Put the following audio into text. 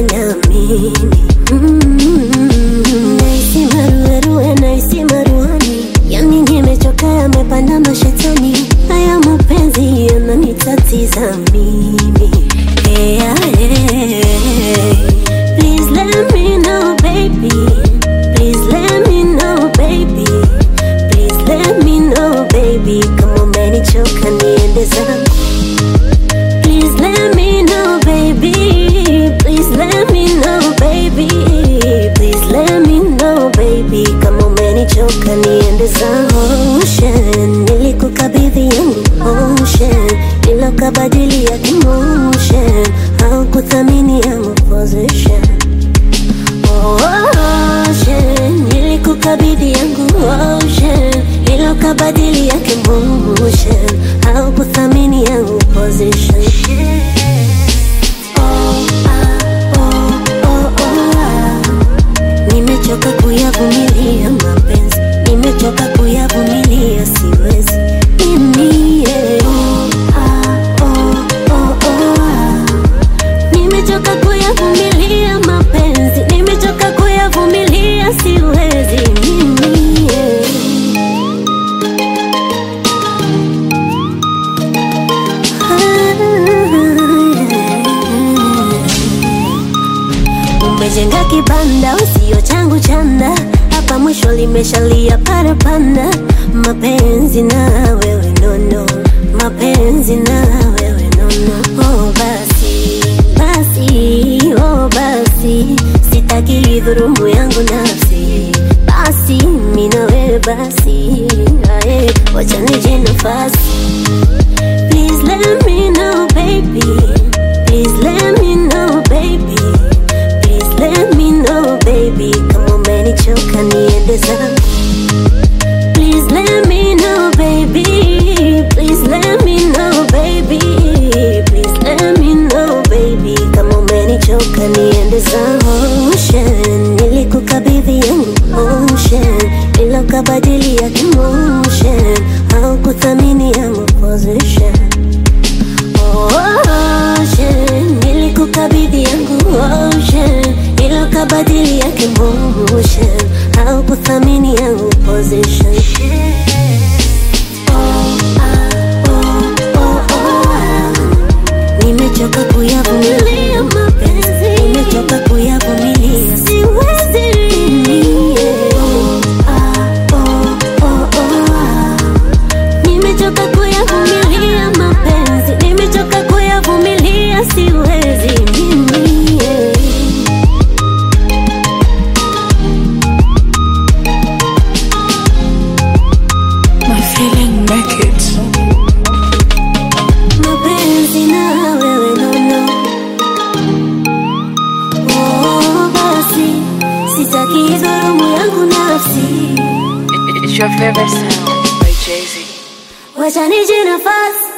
na mimi. Naisi maruerue, naisi maruani, yani nimechoka yamepanda mashetani. Haya mapenzi yananitatiza mimi. Hey, hey. Please let me know baby, please let me know baby, please let me know baby, kama umenichoka niende zangu. Please let me know baby, please let me know baby, please let me know baby, kama umenichoka niende zangu. Ocean, nilikukabidhi yangu ocean, nilokabadili ya emotion, haukuthamini yangu position. Ocean, nilikukabidhi yangu ocean, nilokabadili ya emotion, haukuthamini yangu position. Nimechoka kuyavumilia mapenzi, nimechoka kuyavumilia, siwezi mimi, yeah. Nimechoka kuyavumilia mapenzi, nimechoka kuyavumilia, siwezi mimi, yeah. Umejenga kibanda usio changu chanda, hapa mwisho limeshalia parapanda. Mapenzi na wewe nono, mapenzi na wewe nono. Oh basi, basi, oh basi, sitaki dhurumu yangu nafsi. Basi, mimi na wewe basi, ae, wacha nije nafasi. Please let me know baby, please let me know baby, please let me know baby, kama umenichoka niende zangu. Please let me know baby, please let me know baby, please let me know baby, kama umenichoka niende zangu. Ocean, nilikukabidhi yangu ocean, nilokabadili ya emotion, haukuthamini yangu position. Ocean, nilikukabidhi yangu ocean, nilokabadili ya emotion, haukuthamini yangu position. Nimechoka kuyavumilia mapenzi, nimechoka kuyavumilia, siwezi mimi, nimechoka kuyavumilia mapenzi, nimechoka kuyavumilia, siwezi mimi, My feeling make it. mapenzi na wewe nono. Oh basi, sitaki dhurumu yangu nafsi. It's your favorite sound by Jay-Z. Wacha nije nafasi.